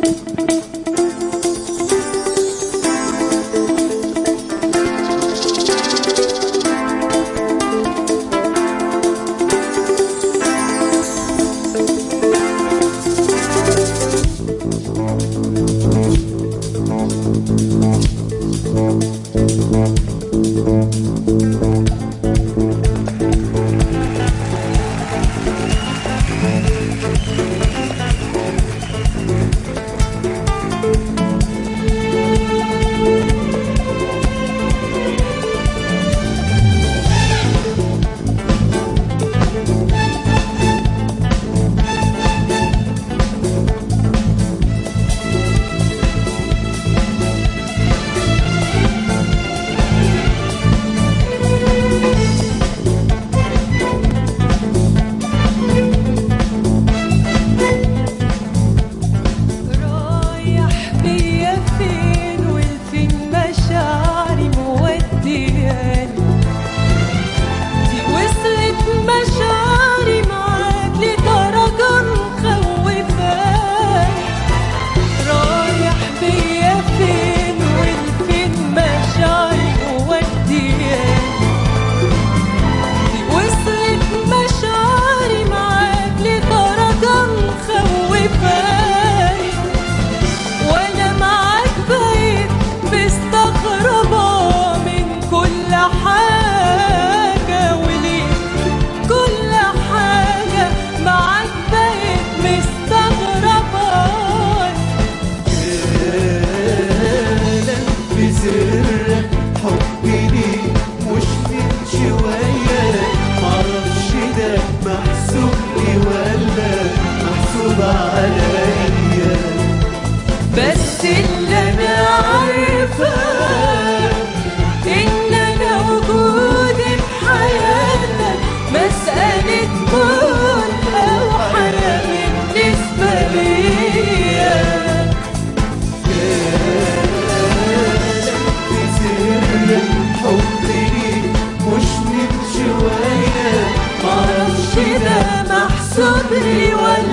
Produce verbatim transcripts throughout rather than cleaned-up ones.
صبري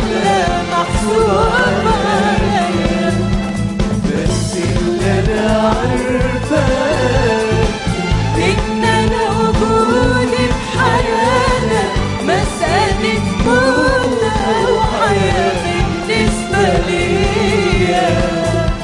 ولا محسوب عليا، بس اللي انا عارفاه ان انا وجودي في حياتك مسألة موت او حياة بالنسبة ليا.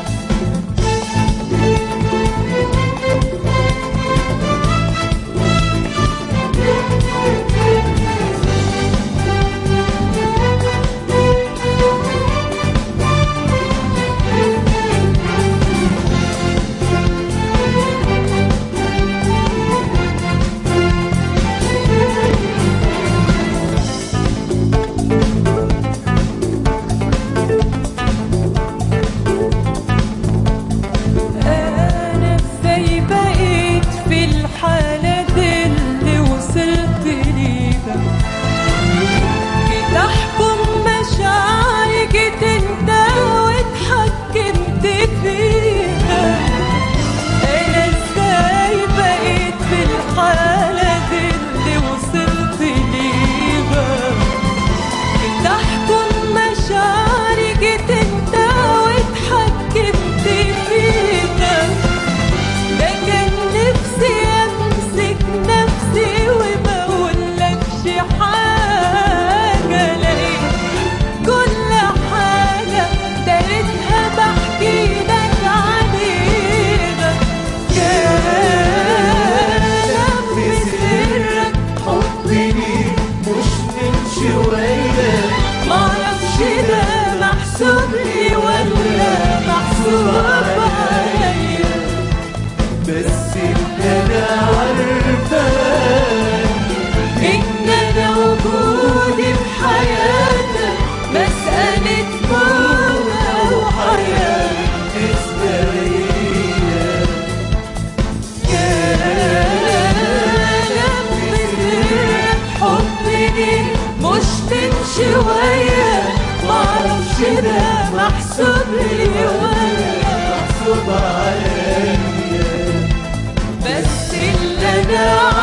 صبري ولا محسوب عليا، بس اللي انا عارفاه ان انا وجودي في حياتك مسألة موت او حياة بالنسبة ليا. كلام بسرك حبني مش من شوية، معرفش ده محسوب لي ولا محسوب عليا، بس اللي انا